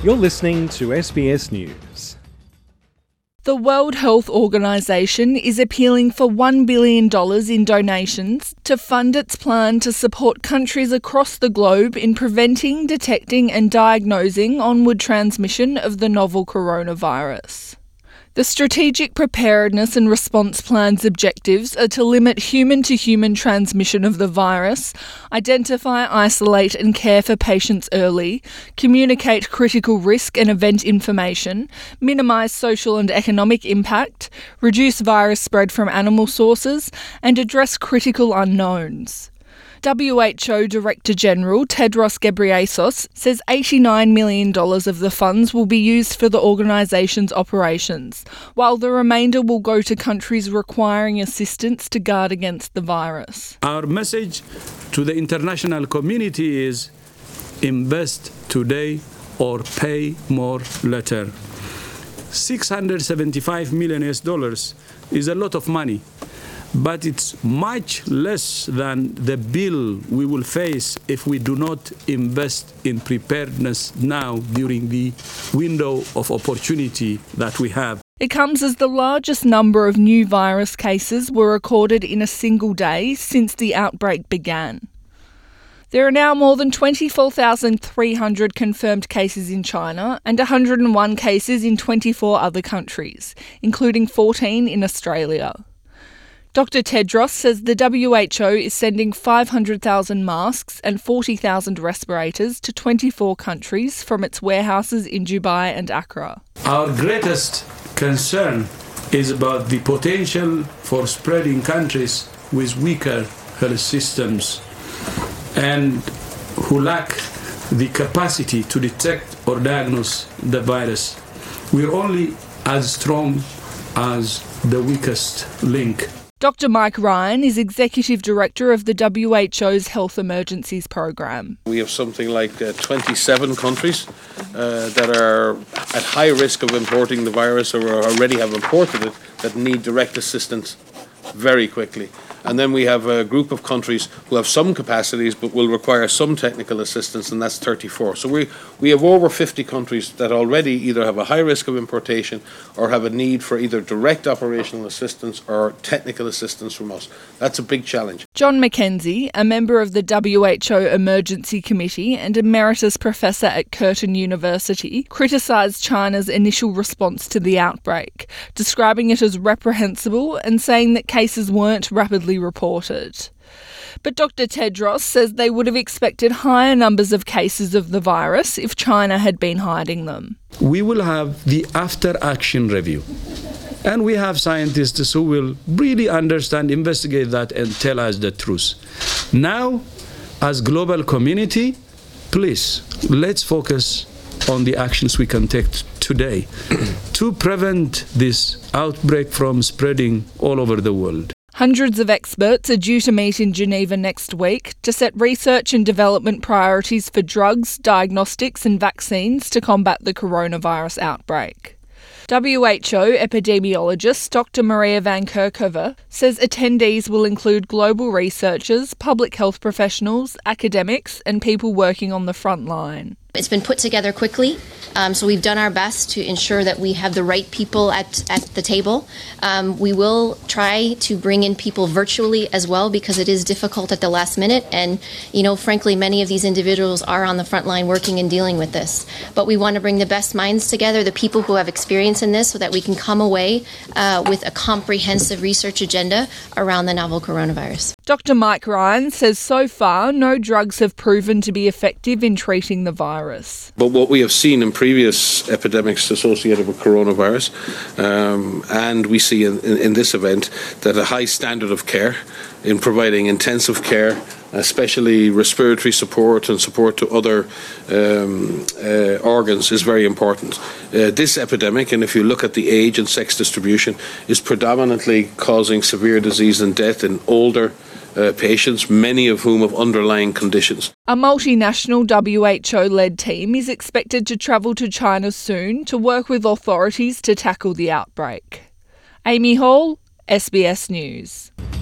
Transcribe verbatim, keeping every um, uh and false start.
You're listening to S B S News. The World Health Organization is appealing for one billion dollars in donations to fund its plan to support countries across the globe in preventing, detecting and diagnosing onward transmission of the novel coronavirus. The Strategic Preparedness and Response Plan's objectives are to limit human-to-human transmission of the virus, identify, isolate and care for patients early, communicate critical risk and event information, minimise social and economic impact, reduce virus spread from animal sources, and address critical unknowns. W H O Director-General Tedros Ghebreyesus says eighty-nine million dollars of the funds will be used for the organisation's operations, while the remainder will go to countries requiring assistance to guard against the virus. Our message to the international community is invest today or pay more later. six hundred seventy-five million U S dollars is a lot of money, but it's much less than the bill we will face if we do not invest in preparedness now during the window of opportunity that we have. It comes as the largest number of new virus cases were recorded in a single day since the outbreak began. There are now more than twenty-four thousand three hundred confirmed cases in China and one hundred one cases in twenty-four other countries, including fourteen in Australia. Doctor Tedros says the W H O is sending five hundred thousand masks and forty thousand respirators to twenty-four countries from its warehouses in Dubai and Accra. Our greatest concern is about the potential for spreading countries with weaker health systems and who lack the capacity to detect or diagnose the virus. We're only as strong as the weakest link. Doctor Mike Ryan is Executive Director of the W H O's Health Emergencies Programme. We have something like uh, twenty-seven countries uh, that are at high risk of importing the virus or already have imported it that need direct assistance very quickly. And then we have a group of countries who have some capacities but will require some technical assistance, and that's thirty-four. So we, we have over fifty countries that already either have a high risk of importation or have a need for either direct operational assistance or technical assistance from us. That's a big challenge. John McKenzie, a member of the W H O Emergency Committee and Emeritus Professor at Curtin University, criticised China's initial response to the outbreak, describing it as reprehensible and saying that cases weren't rapidly reported. But Doctor Tedros says they would have expected higher numbers of cases of the virus if China had been hiding them. We will have the after-action review, and we have scientists who will really understand, investigate that and tell us the truth. Now, as global community, please, let's focus on the actions we can take today to prevent this outbreak from spreading all over the world. Hundreds of experts are due to meet in Geneva next week to set research and development priorities for drugs, diagnostics and vaccines to combat the coronavirus outbreak. W H O epidemiologist Doctor Maria Van Kerkhove says attendees will include global researchers, public health professionals, academics and people working on the front line. It's been put together quickly, um, so we've done our best to ensure that we have the right people at, at the table. Um, we will try to bring in people virtually as well because it is difficult at the last minute, and you know, frankly, many of these individuals are on the front line working and dealing with this. But we want to bring the best minds together, the people who have experience in this, so that we can come away uh, with a comprehensive research agenda around the novel coronavirus. Doctor Mike Ryan says so far no drugs have proven to be effective in treating the virus. But what we have seen in previous epidemics associated with coronavirus, um, and we see in, in, in this event, that a high standard of care in providing intensive care, especially respiratory support and support to other um, uh, organs, is very important. Uh, this epidemic, and if you look at the age and sex distribution, is predominantly causing severe disease and death in older Uh, patients, many of whom have underlying conditions. A multinational W H O-led team is expected to travel to China soon to work with authorities to tackle the outbreak. Amy Hall, S B S News.